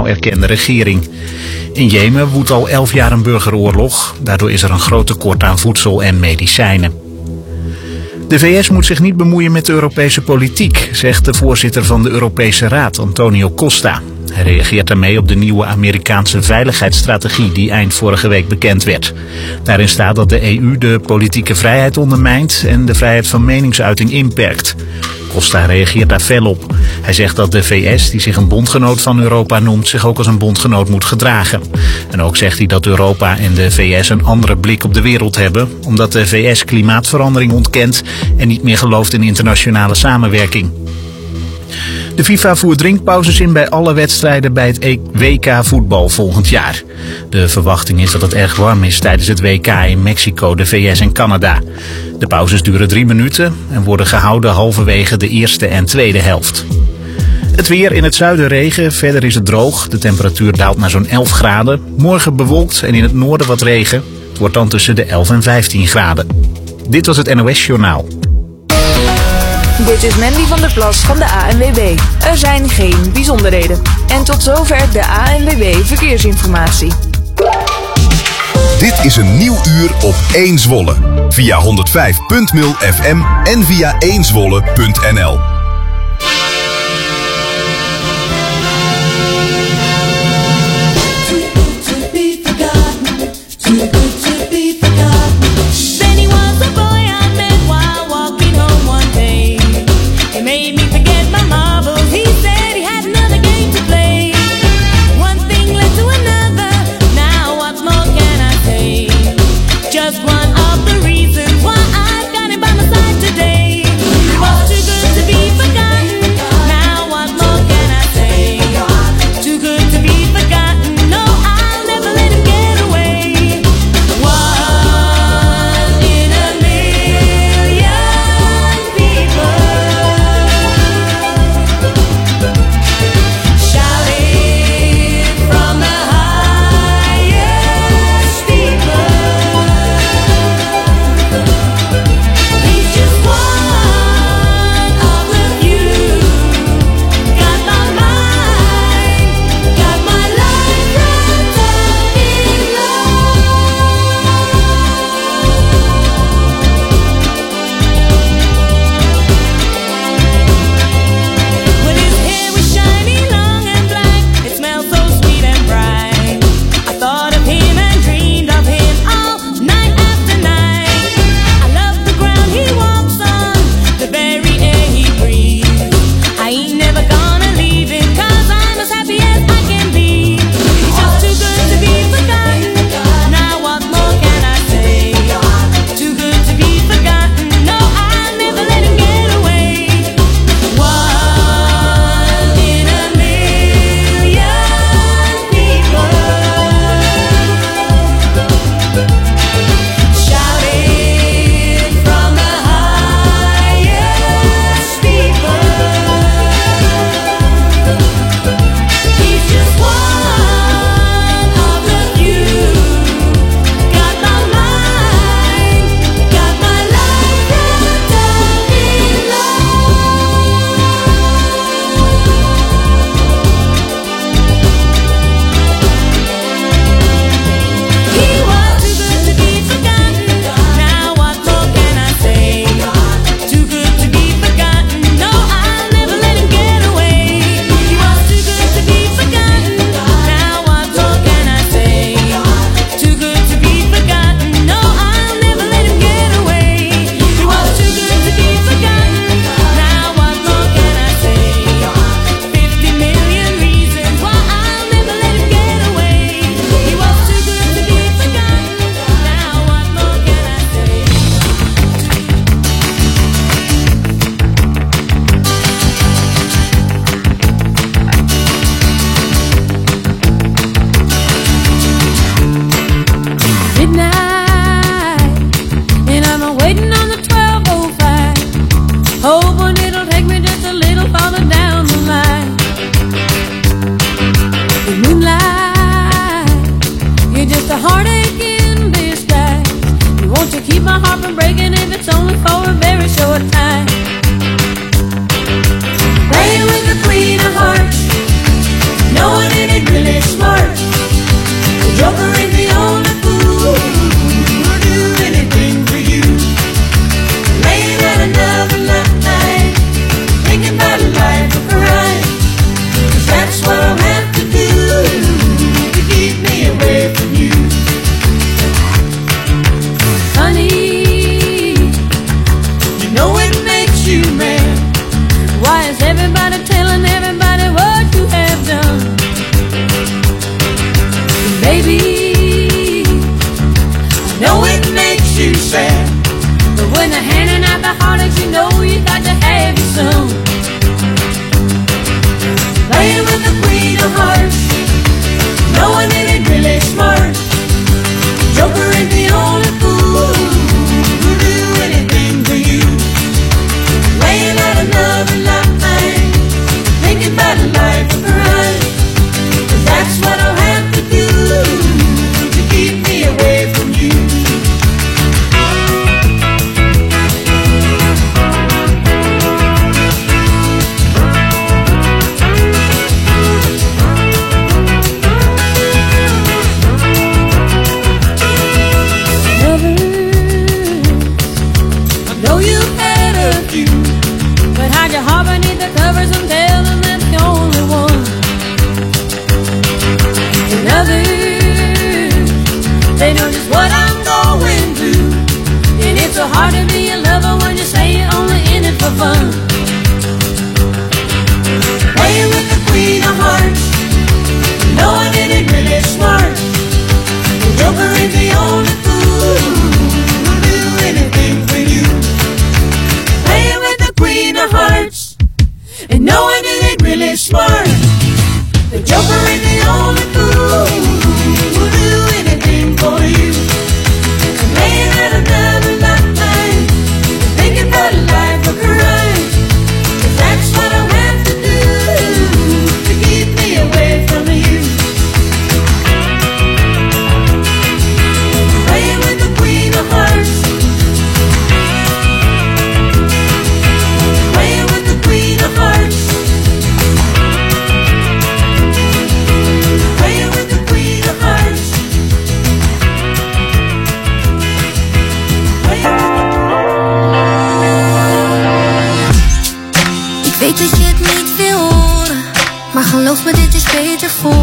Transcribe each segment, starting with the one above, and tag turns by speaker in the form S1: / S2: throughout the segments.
S1: internationaal erkende regering. In Jemen woedt al 11 jaar een burgeroorlog. Daardoor is er een groot tekort aan voedsel en medicijnen. De VS moet zich niet bemoeien met de Europese politiek, zegt de voorzitter van de Europese Raad, Antonio Costa. Hij reageert daarmee op de nieuwe Amerikaanse veiligheidsstrategie die eind vorige week bekend werd. Daarin staat dat de EU de politieke vrijheid ondermijnt en de vrijheid van meningsuiting inperkt. Costa reageert daar fel op. Hij zegt dat de VS, die zich een bondgenoot van Europa noemt, zich ook als een bondgenoot moet gedragen. En ook zegt hij dat Europa en de VS een andere blik op de wereld hebben, omdat de VS klimaatverandering ontkent en niet meer gelooft in internationale samenwerking. De FIFA voert drinkpauzes in bij alle wedstrijden bij het WK voetbal volgend jaar. De verwachting is dat het erg warm is tijdens het WK in Mexico, de VS en Canada. De pauzes duren 3 minuten en worden gehouden halverwege de eerste en tweede helft. Het weer: in het zuiden regen, verder is het droog. De temperatuur daalt naar zo'n 11 graden. Morgen bewolkt en in het noorden wat regen. Het wordt dan tussen de 11 en 15 graden. Dit was het NOS Journaal.
S2: Dit is Mandy van der Plas van de ANWB. Er zijn geen bijzonderheden. En tot zover de ANWB Verkeersinformatie.
S3: Dit is een nieuw uur op 1 Zwolle. Via 105.0 FM en via 1zwolle.nl.
S4: Just one of the reasons why I got him by my side today. He was too good to be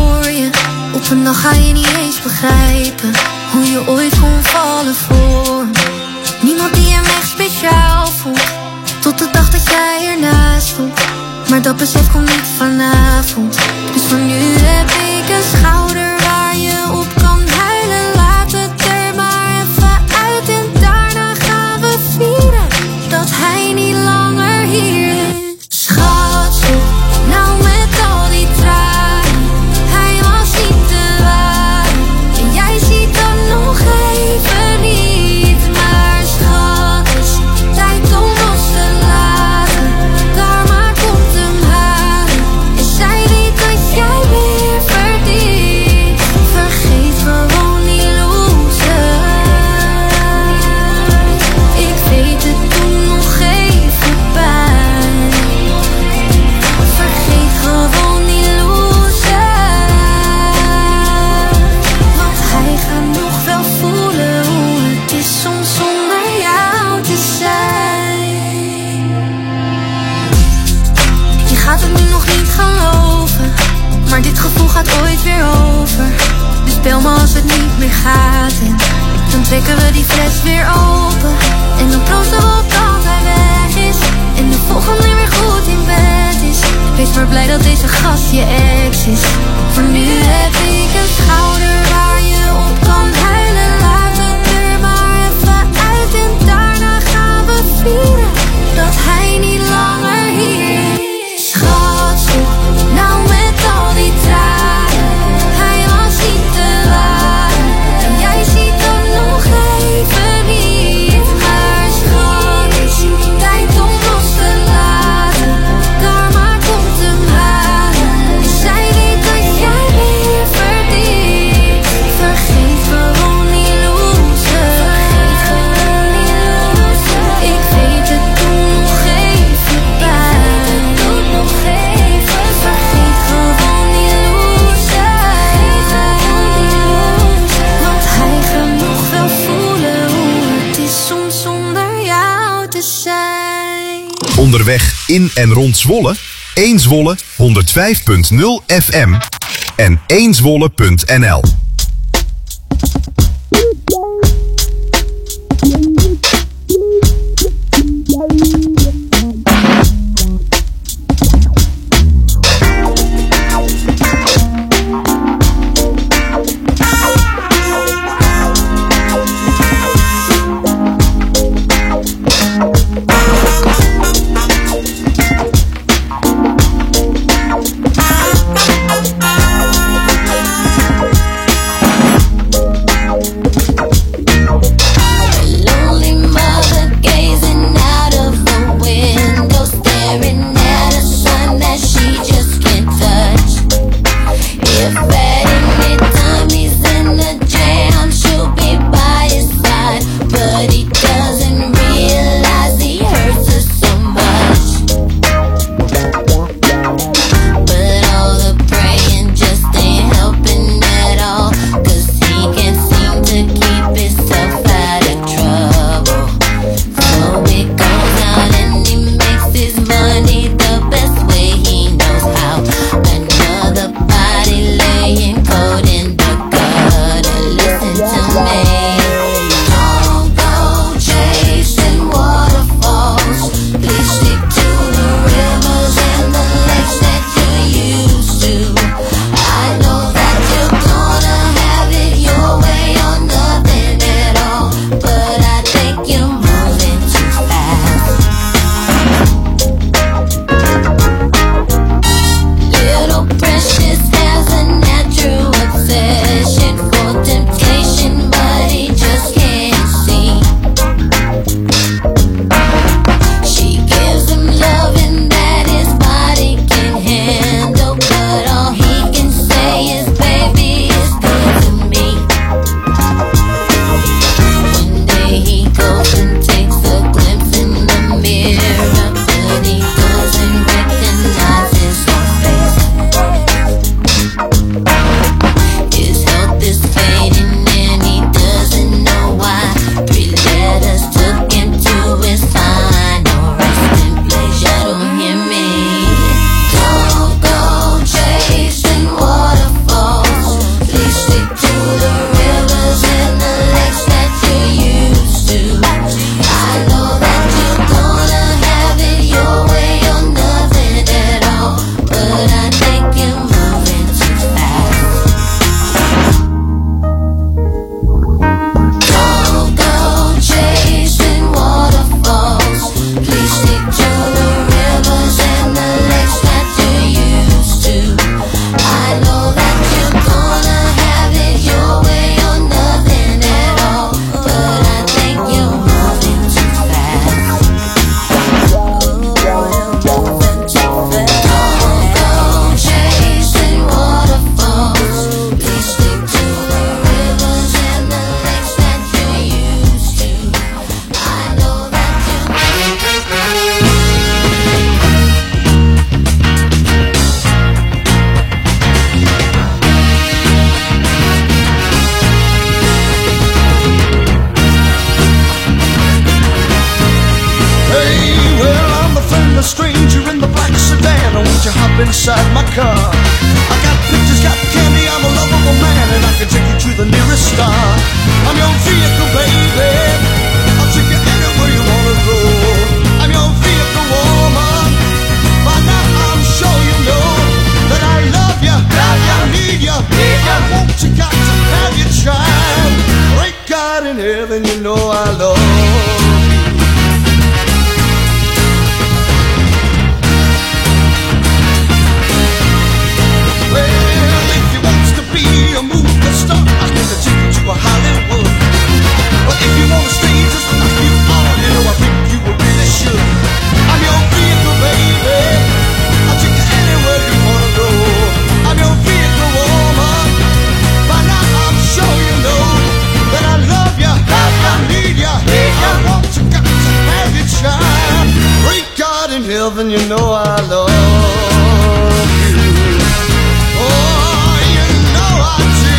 S4: voor je. Op een dag ga je niet eens begrijpen hoe je ooit kon vallen voor me. Niemand die hem echt speciaal vond, tot de dag dat jij ernaast stond. Maar dat besef komt niet vanavond. Dus voor nu heb ik een schouder waar je op kan huilen. Laat het er maar even uit en daarna gaan we vieren dat hij niet langer hier is. Schatje, nou met al die tranen, hij was niet te waar. En jij ziet dat nog even niet. Maar schat, is tijd om los te laten. Karma komt hem halen. En zij weet dat jij weer verdient. Vergeet gewoon die loser. Ik weet het toen nog even pijn. Vergeet gewoon die loser. Want hij gaat nog wel voelen hoe het is soms zonder jou te zijn. Je gaat het nu nog niet geloven, maar dit gevoel gaat ooit weer over. Dus bel me als het niet meer gaat en dan trekken we die fles weer open. En dan proosten we op dat hij weg is en de volgende weer goed in bed is. Wees maar blij dat deze gast je ex is. Voor nu heb ik een schouder waar je op kan huilen. Laat het er maar even uit en daarna gaan we vieren dat hij niet langer hier is. Schatje, nou met al die tranen, hij was niet te waar. En jij ziet dat nog even niet. Maar schat, is tijd om los te laten. Karma komt hem halen. En zij weet dat jij weer verdient. Vergeet gewoon die loser. Ik weet het toen nog even pijn. Vergeet gewoon die loser. Want hij gaat nog wel voelen hoe het is soms zonder jou te zijn.
S3: Onderweg in en rond Zwolle, 1 Zwolle 105.0 FM en 1zwolle.nl.
S5: inside my car. I got pictures, got candy, I'm a lovable man, and I can take you to the nearest star. I'm your vehicle, baby. I'll take you anywhere you wanna go. I'm your vehicle, woman. By now I'm sure you know that I love you, I need you, I want you, got to have your child. Great God in heaven, you know I love you. Well, if you want to be a movie star, I can take you to a Hollywood. But if you want to stay just like you are, you know I think you really should. I'm your vehicle, baby. I'll take you anywhere you wanna go. I'm your vehicle, woman. By now I'm sure you know that I love you, I need you, I want you, got to have your child. Great God in heaven, you know I love you. Oh, you know I do.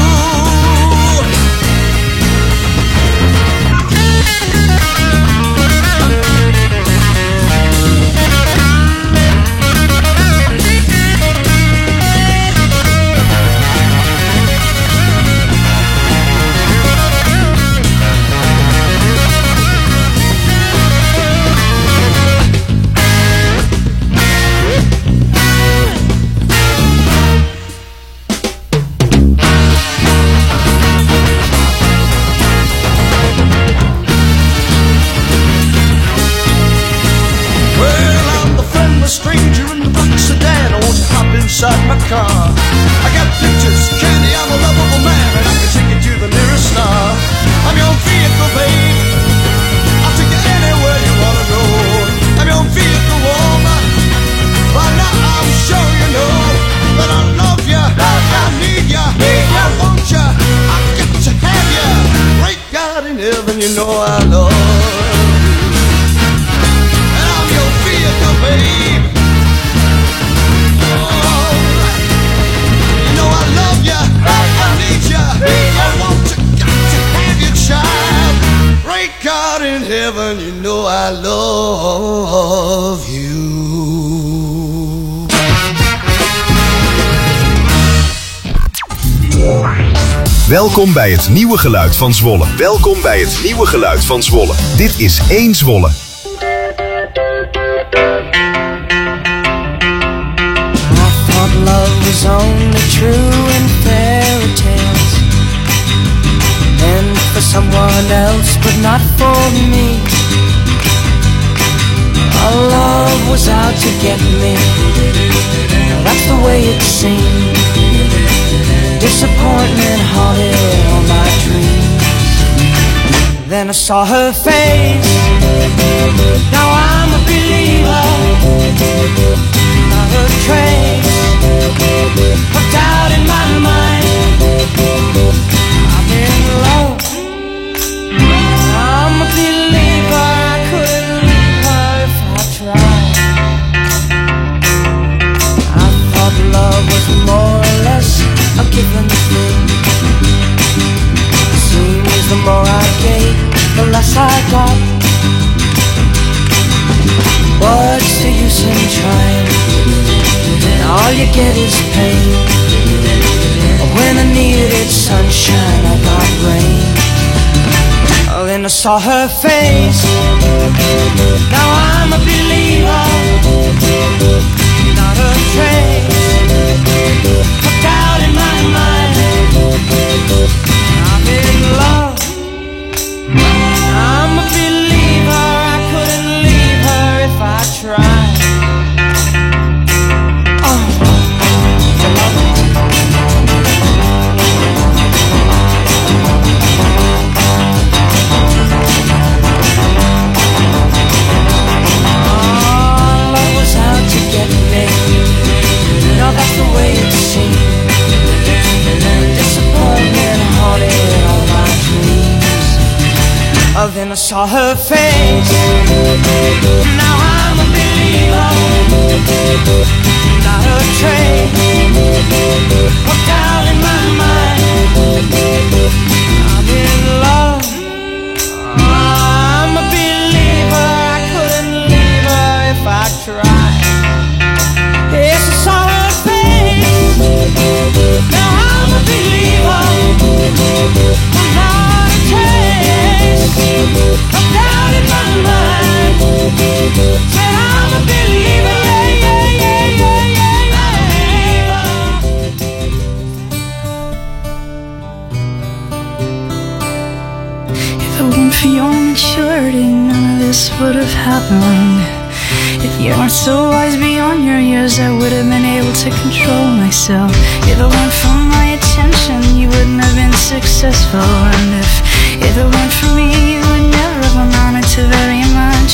S5: Stranger in the black sedan, I want you to hop inside my car. I got pictures, candy, I'm a lovable man, and I can take you to the nearest star. I'm your vehicle, babe. I'll take you anywhere you wanna go. I'm your vehicle, woman. By now I'm sure you know that I love you, I need you, I want you, I got to have you. Great God in heaven, you know I love you. And I'm your vehicle, babe. God in heaven, you know I love you.
S3: Welkom bij het nieuwe geluid van Zwolle. Welkom bij het nieuwe geluid van Zwolle. Dit is 1 Zwolle.
S6: I thought love was only true in fairy tales, and for someone else, but not for me. Our love was out to get me. That's the way it seemed. Disappointment haunted all my dreams. Then I saw her face. Now I'm a believer. Not a trace of doubt in my mind. I'm in love. I'm a believer. I couldn't leave her if I tried. I thought love was more or less a given thing. Seems the more I gave, the less I got. What's the use in trying? All you get is pain. When I needed sunshine, I got rain. Oh, then I saw her face. Now I'm a believer. Not a trace of doubt in my mind. I'm in love. I'm a believer. I couldn't leave her if I tried. That's the way it seemed. Disappointment haunted all my dreams. Oh, then I saw her face. Now I'm a believer. Not a trace of doubt in my mind. I'm in love. I'm a believer. I couldn't leave her if I tried. Yes, I saw her. for your maturity, none of this would have happened. If you weren't so wise beyond your years, I would have been able to control myself. If it weren't for my attention, you wouldn't have been successful. And if it weren't for me, you would never have amounted to very much.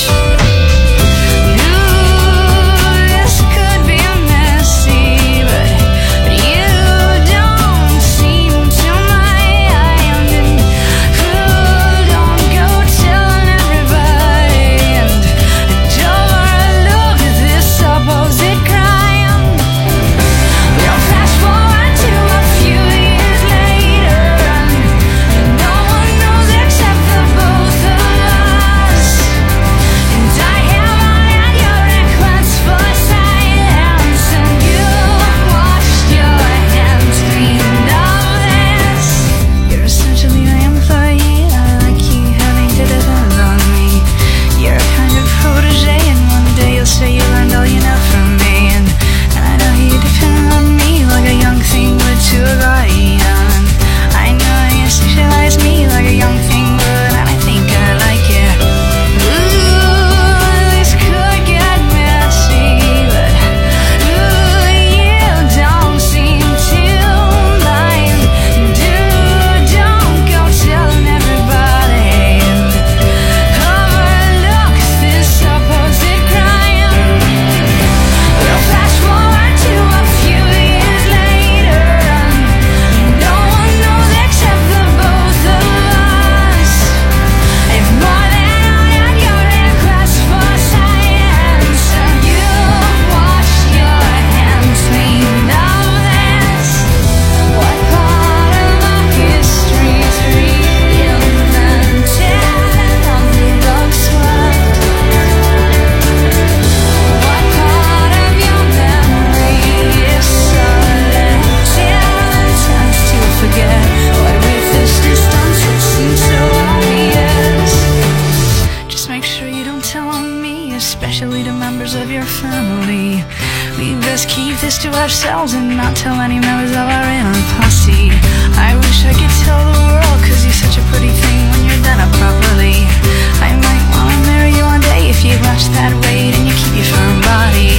S6: Ourselves and not tell any members of our inner posse. I wish I could tell the world, cause you're such a pretty thing when you're done up properly. I might wanna marry you one day if you watch that weight and you keep your firm body.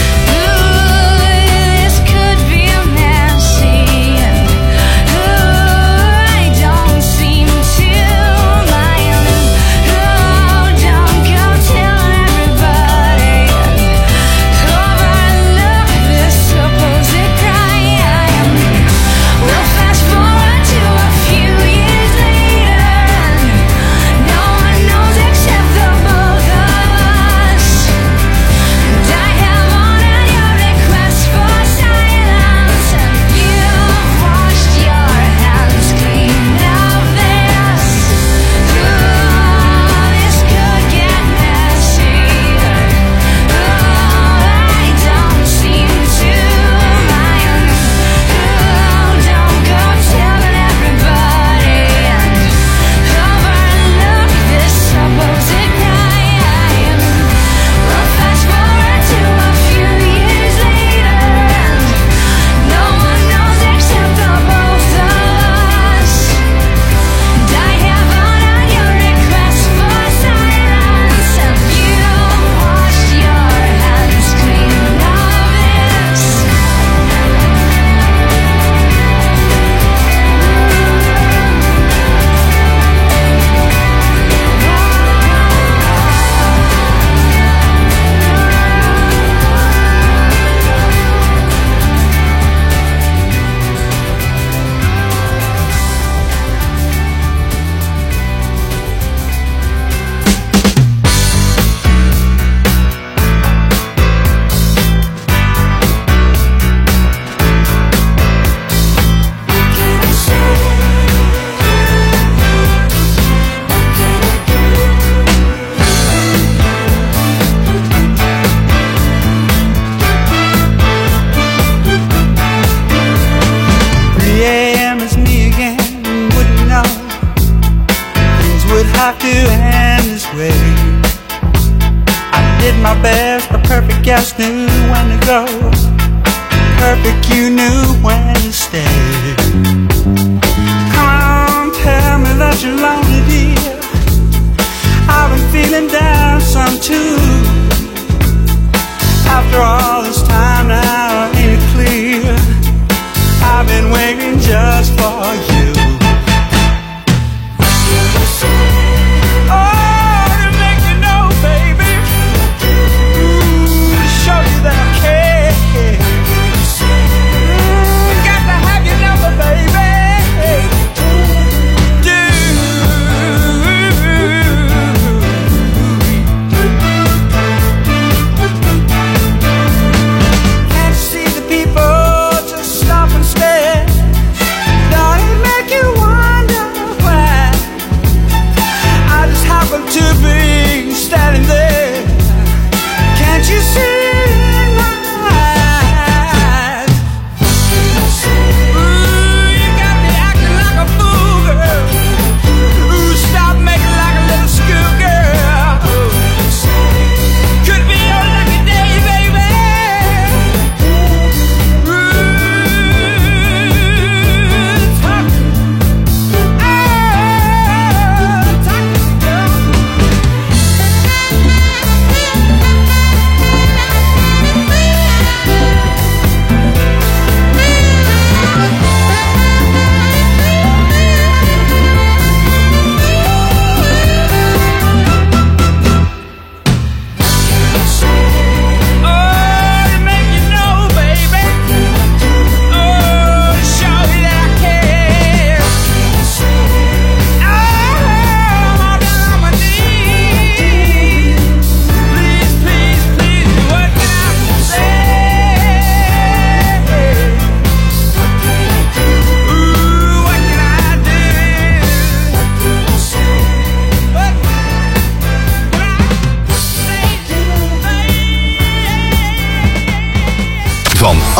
S7: have to end this way. I did my best, the perfect guest knew when to go. Perfect, you knew when to stay. Come on, tell me that you're lonely, dear.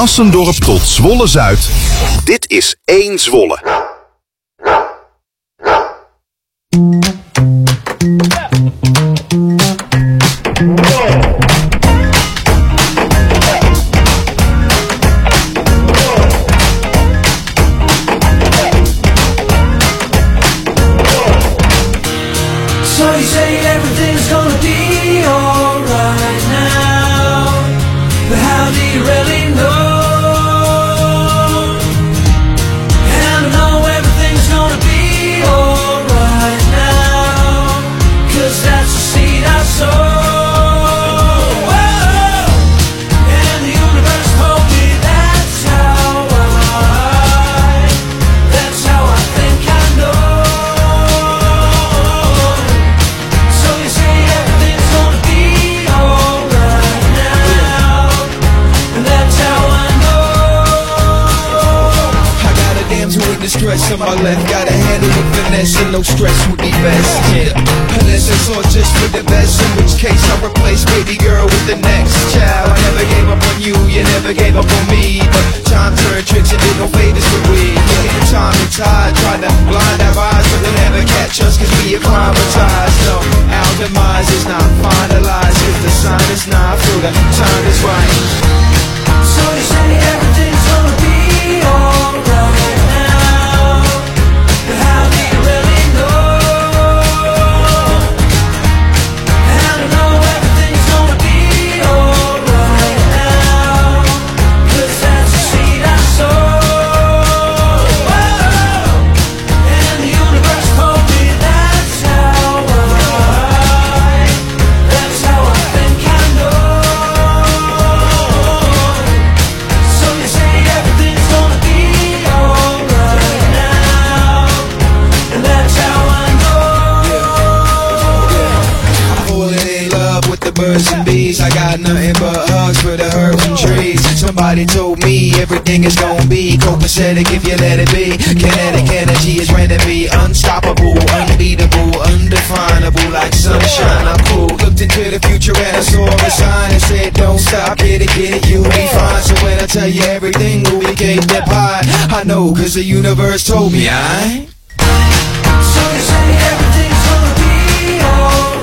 S3: Assendorp tot Zwolle-Zuid. Dit is 1 Zwolle.
S5: On my left, gotta handle with finesse and no stress would be best. Yeah, unless it's all just for the best, in which case I'll replace baby girl with the next child. I never gave up on you, you never gave up on me, but time turned tricks and did no favors for we. Yeah, time and tide tried to blind our eyes, but they'll never catch us cause we acclimatized. No, our demise is not finalized, cause the sign is not through, the time is right.
S6: So you say everything's gonna be alright.
S5: Birds and bees, I got nothing but hugs for the herbs and trees. Somebody told me everything is gonna be copacetic if you let it be. Kinetic energy is ready to be unstoppable, unbeatable, undefinable, like sunshine. I'm cool. Looked into the future and I saw a sign that said, don't stop, get it, you'll be fine. So when I tell you everything will be cake that pie, I know cause the universe told me, I.
S6: So you say everything's gonna be alright.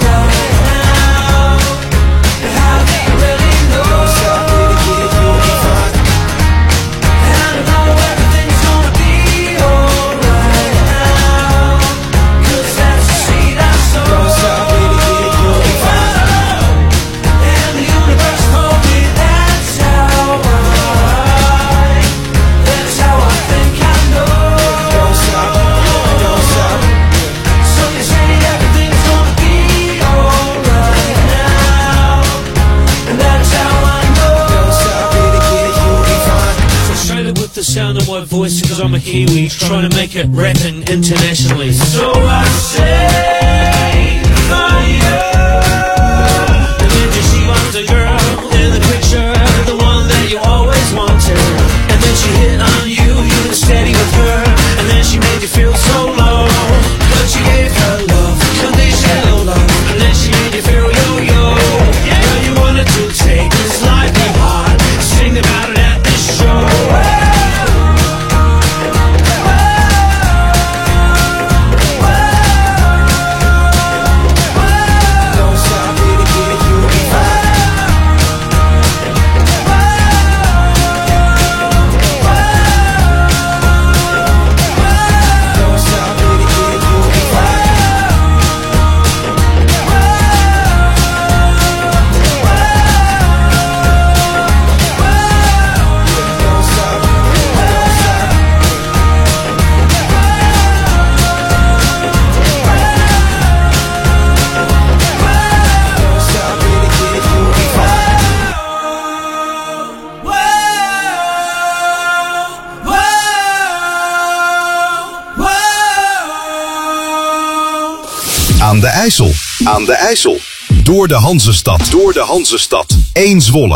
S8: Sound of my voice because I'm a Kiwi trying to make it rapping internationally. So I say for you. And then she was a girl in the picture, the one that you always wanted. And then she hit on you, you were steady with her, and then she made you feel so low. But you gave her love, conditional love, and then she made you feel yo-yo. Girl, you wanted to take this life in heart, sing about it at this show.
S3: Aan de IJssel. Aan de IJssel. Door de Hanzestad. Door de Hanzestad. 1 Zwolle.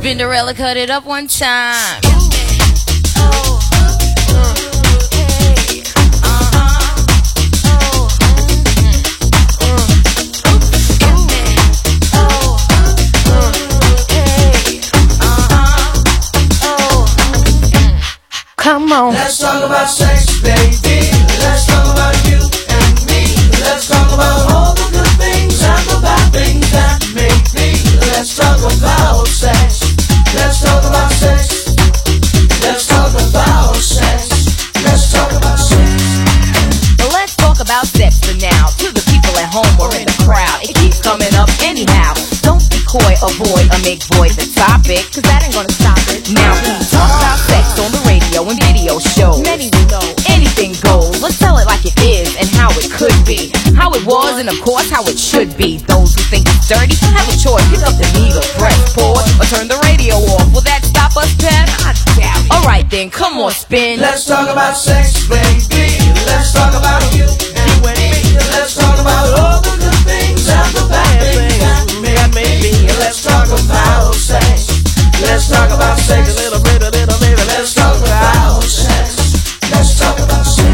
S9: Spinderella cut it up one time.
S6: Come on.
S5: Let's talk about sex, baby. Let's talk about you and me. Let's talk about all the good things and the bad things that make me. Let's talk about sex. Let's talk about sex. Let's talk about sex. Let's talk about sex.
S9: Well, let's talk about sex for now. To the people at home or in the crowd, it keeps coming up anyhow. Don't be coy, avoid, or make void the topic, cause that ain't gonna stop it. Now we talk about sex on the radio and video shows. Many will know anything goes. Let's tell it like it is and how it could be, how it was and of course how it should be. Those who think it's dirty have a choice. Pick up the needle, press pause, or turn the radio off. Will that stop us, Pep? I doubt it. Alright then, come on, spin.
S5: Let's talk about sex, baby. Let's talk about you and me. Let's talk about all the good things and the bad things that make me. Let's talk about sex. Let's talk about sex. A little bit, baby. Let's talk about sex. Let's talk about sex.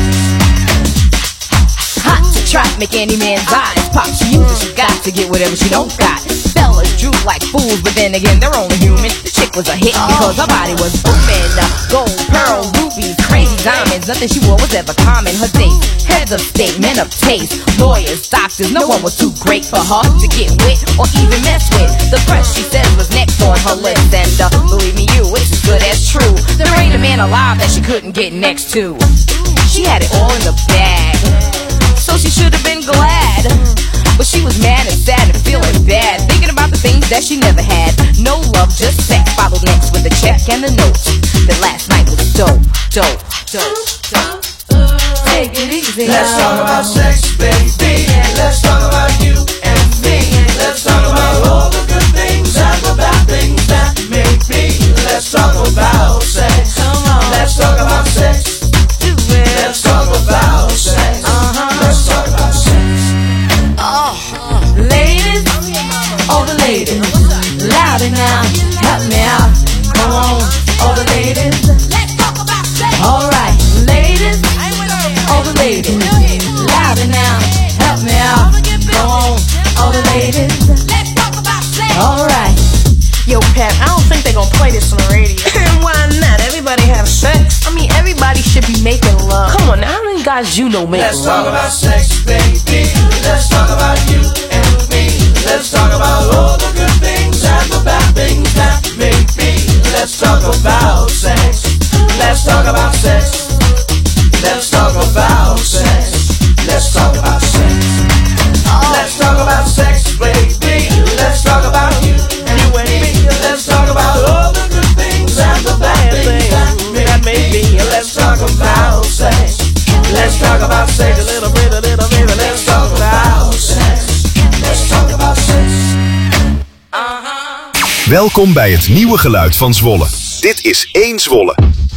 S9: Hot to trap, make any man's eyes pop. She uses, she got to get whatever she don't got. Fellas droop like fools, but then again, they're only human. The chick was a hit because her body was booming. Gold, pearl, rubies, crazy diamonds. Nothing she wore was ever common. Her dates, heads of state, men of taste, lawyers, doctors. No one was too great for her to get with or even mess with. The fresh, she says, was next on her list. And believe me, it's as good as true. There ain't a man alive that she couldn't get next to. She had it all in the bag, so she should have been glad. But she was mad and sad and feeling bad, thinking about the things that she never had. No love, just sex, followed next with a check and a note. That last night was dope, dope, dope, dope. Take it easy.
S5: Let's talk about sex, baby. Let's talk about you and me. Let's talk about all the good things and the bad things that make me. Let's talk about sex.
S9: Come on.
S5: Let's talk about sex. Let's talk about sex. Let's talk about sex.
S6: Ladies, all the ladies, louder now, help me out. Come on, all the ladies.
S9: Let's talk about sex.
S6: Alright, ladies, all the ladies, louder now, help me out. Come on, all the ladies.
S9: Let's talk about sex.
S6: Alright.
S10: Yo, Pat, I don't think they gon' play this on the radio.
S6: And why not? Everybody have sex.
S10: I mean, everybody should be making love.
S6: Come on, now, how many guys you know make
S5: Let's
S6: love?
S5: talk about sex, baby. Let's talk about you and me. Let's talk about all the good things and the bad things that make me. Let's talk about sex. Let's talk about sex. Let's talk about sex. Let's talk about sex. Let's talk about sex, baby. Let's talk about you and me. Let's talk about all the good things and the bad things that make me. Let's talk about sex. Let's talk about sex. A little bit, baby. Let's talk about sex. Let's talk about sex.
S3: Welkom bij het nieuwe geluid van Zwolle. Dit is 1 Zwolle.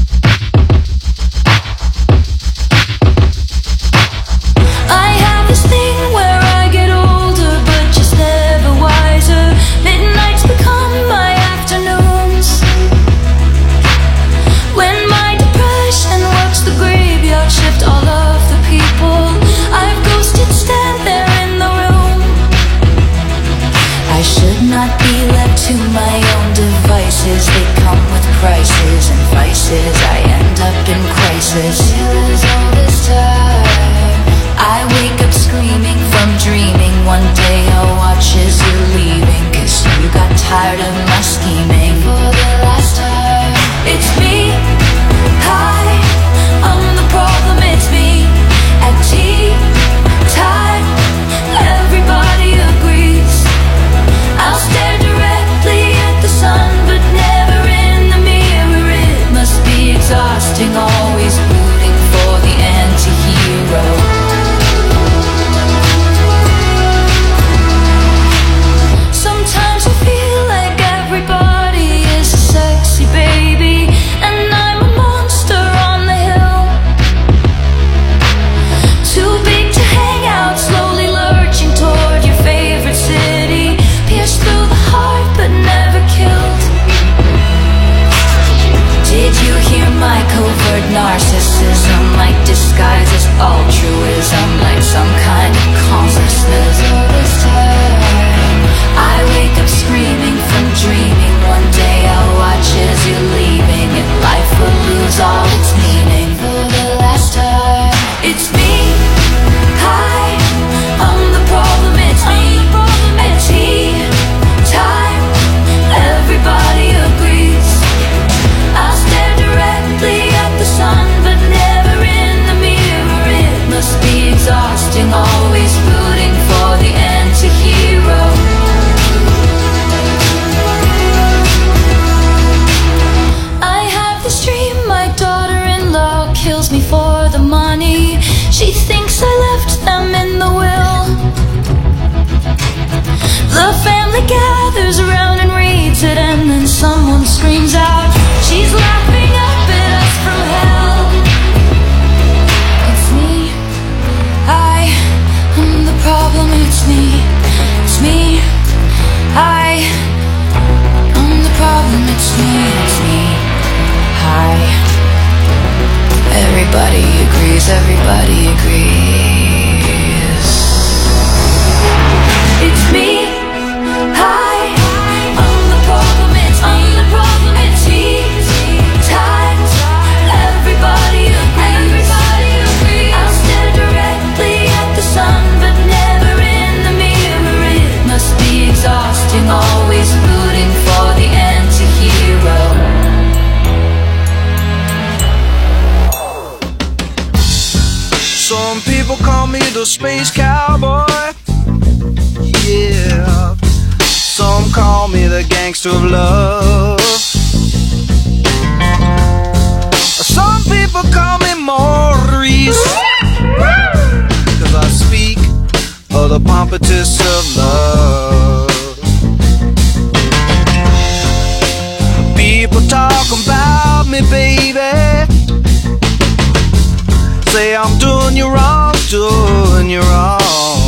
S4: I have this thing where I get older, but just never wiser. Midnights become my afternoons. When my depression works the graveyard shift, all of the people I've ghosted stand there in the room. I should not be left to my own devices. They come with prices and vices. screams out, she's laughing up at us from hell. It's me, I am the problem. It's me, it's me, I am the problem. It's me, hi. Everybody agrees, everybody agrees. It's me, hi. I'm the problem, it's he, tight. Everybody agrees, I'll stare directly at the sun, but never in the mirror. It must be exhausting, always rooting for the anti-hero.
S5: Some people call me the space cowboy. Yeah. Some call me the gangster of love. Some people call me Maurice, 'cause I speak of the pompatus of love. People talk about me, baby, say I'm doing you wrong, doing you wrong.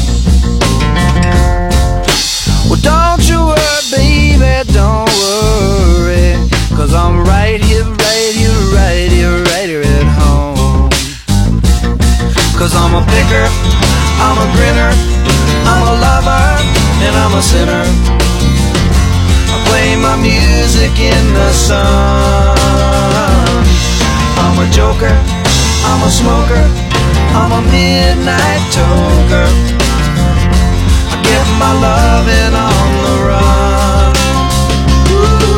S5: Well, don't you worry, baby, don't worry, 'cause I'm right here, right here, right here, right here at home. 'Cause I'm a picker, I'm a grinner, I'm a lover, and I'm a sinner. I play my music in the sun. I'm a joker, I'm a smoker, I'm a midnight toker. I get my loving on the run. Ooh.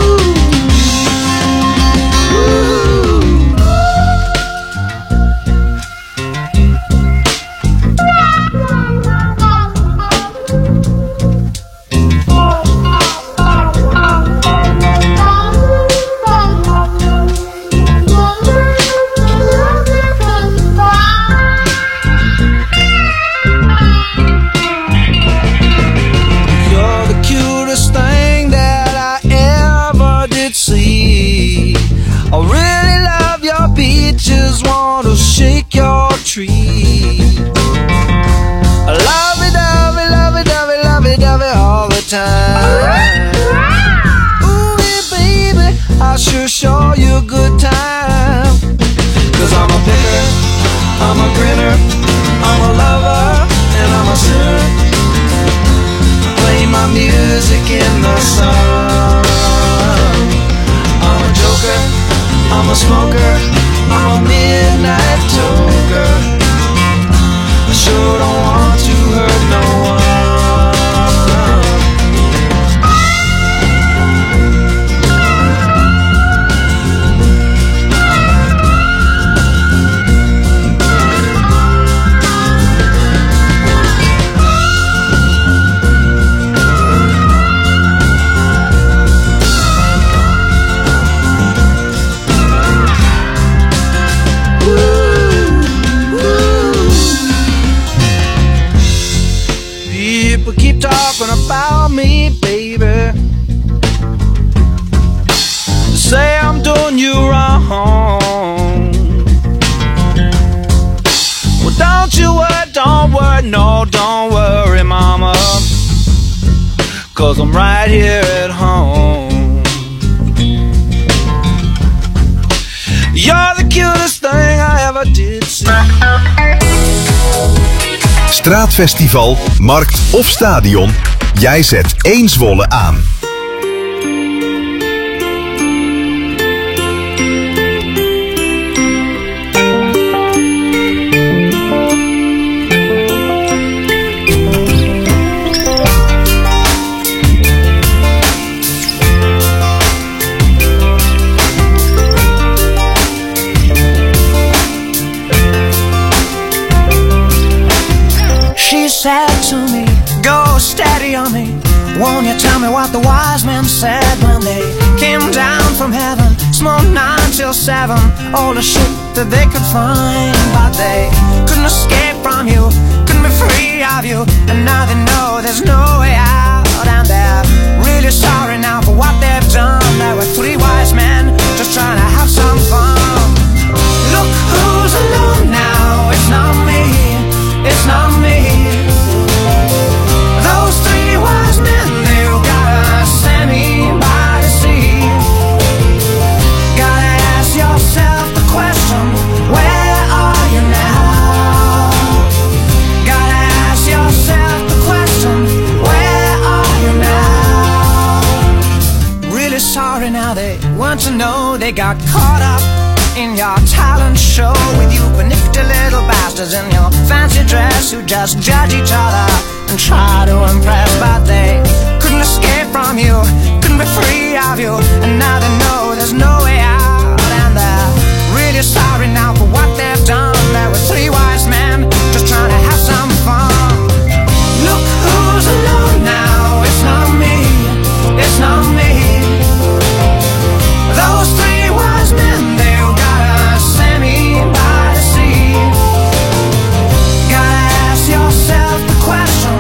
S5: I really love your beaches, wanna shake your tree. I love it, love it, love it, love it, love it, love it all the time. Ooh, yeah, baby, I sure show you a good time. 'Cause I'm a picker, I'm a grinner, I'm a lover, and I'm a sinner. I play my music in the sun. I'm a joker, I'm a smoker, I'm a midnight toker. I sure don't want to hurt no one. Keep talking about me, baby. Say I'm doing you wrong. Well, don't worry, no, don't worry, mama, 'cause I'm right here at home. You're the cutest thing I ever did see.
S3: Straatfestival, markt of stadion, jij zet één Zwolle aan.
S6: Said to me, go steady on me. Won't you tell me what the wise men said when they came down from heaven? Smoked 9 till 7, all the shit that they could find. But they couldn't escape from you, couldn't be free of you. And now they know there's no way out. And they're really sorry now for what they've done. There were 3 They got caught up in your talent show with you nifty little bastards in your fancy dress who just judge each other and try to impress, but they couldn't escape from you, couldn't be free of you, and now they know there's no way out, and they're really sorry now for what they've done. There were three wise men just trying to have some fun. Look who's alone now, it's not me, it's not me. Those three wise men, they've got a semi by the sea. Gotta ask yourself the question,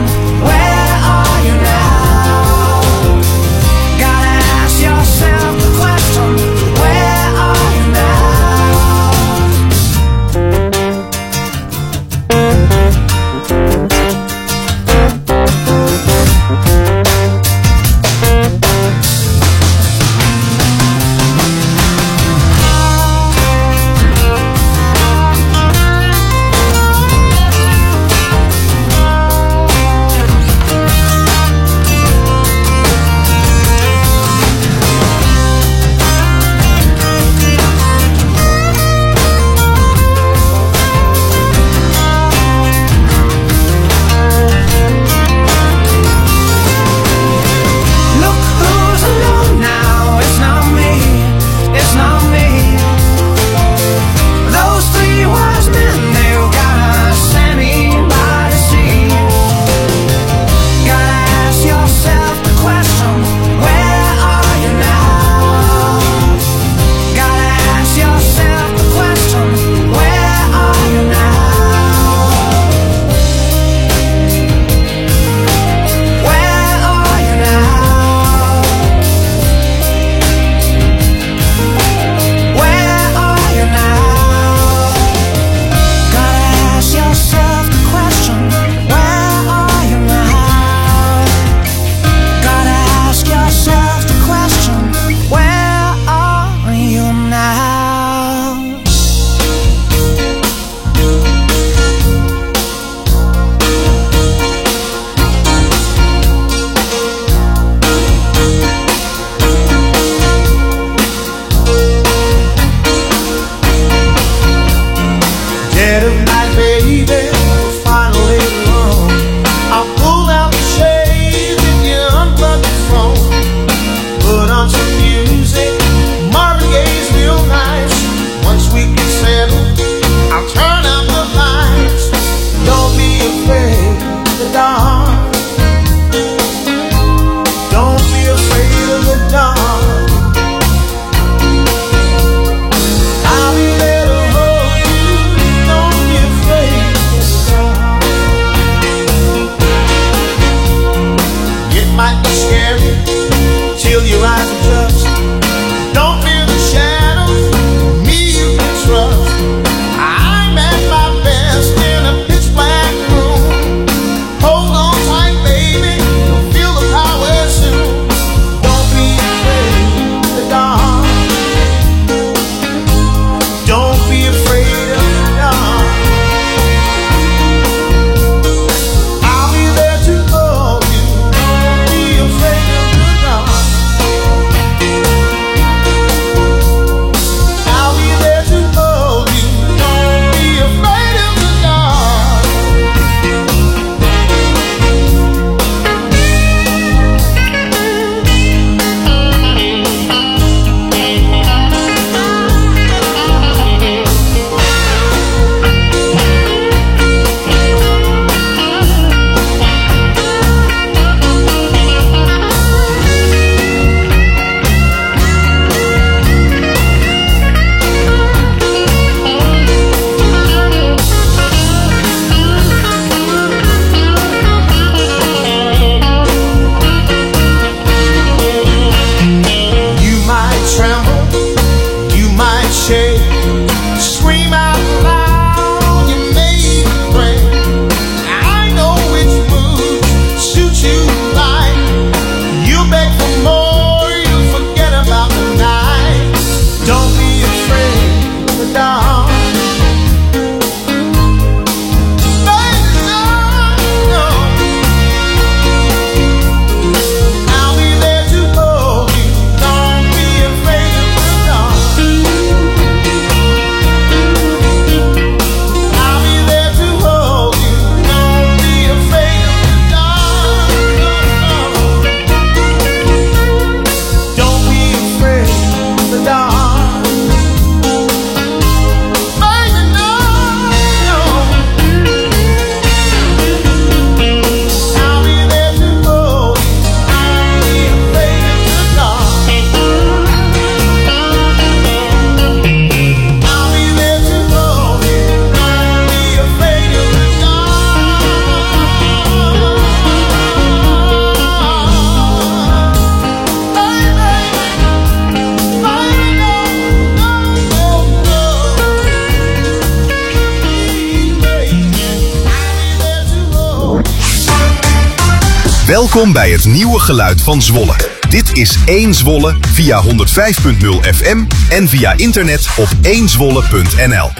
S3: Welkom bij het nieuwe geluid van Zwolle. Dit is 1 Zwolle via 105.0 FM en via internet op 1zwolle.nl.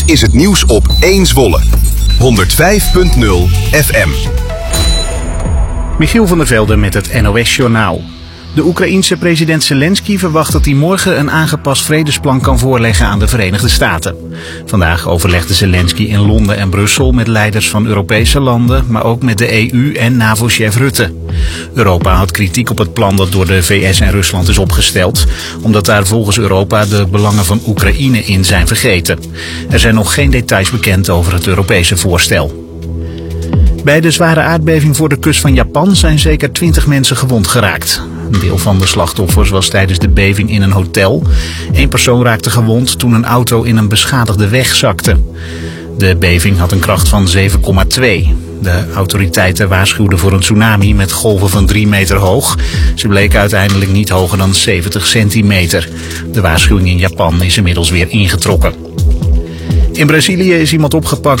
S3: is het nieuws op 1 Zwolle. 105.0 FM.
S1: Michiel van der Velde met het NOS-journaal. De Oekraïense president Zelensky verwacht dat hij morgen een aangepast vredesplan kan voorleggen aan de Verenigde Staten. Vandaag overlegde Zelensky in Londen en Brussel met leiders van Europese landen, maar ook met de EU en NAVO-chef Rutte. Europa houdt kritiek op het plan dat door de VS en Rusland is opgesteld, omdat daar volgens Europa de belangen van Oekraïne in zijn vergeten. Er zijn nog geen details bekend over het Europese voorstel. Bij de zware aardbeving voor de kust van Japan zijn zeker 20 mensen gewond geraakt. Een deel van de slachtoffers was tijdens de beving in een hotel. 1 persoon raakte gewond toen een auto in een beschadigde weg zakte. De beving had een kracht van 7,2. De autoriteiten waarschuwden voor een tsunami met golven van 3 meter hoog. Ze bleken uiteindelijk niet hoger dan 70 centimeter. De waarschuwing in Japan is inmiddels weer ingetrokken. In Brazilië is iemand opgepakt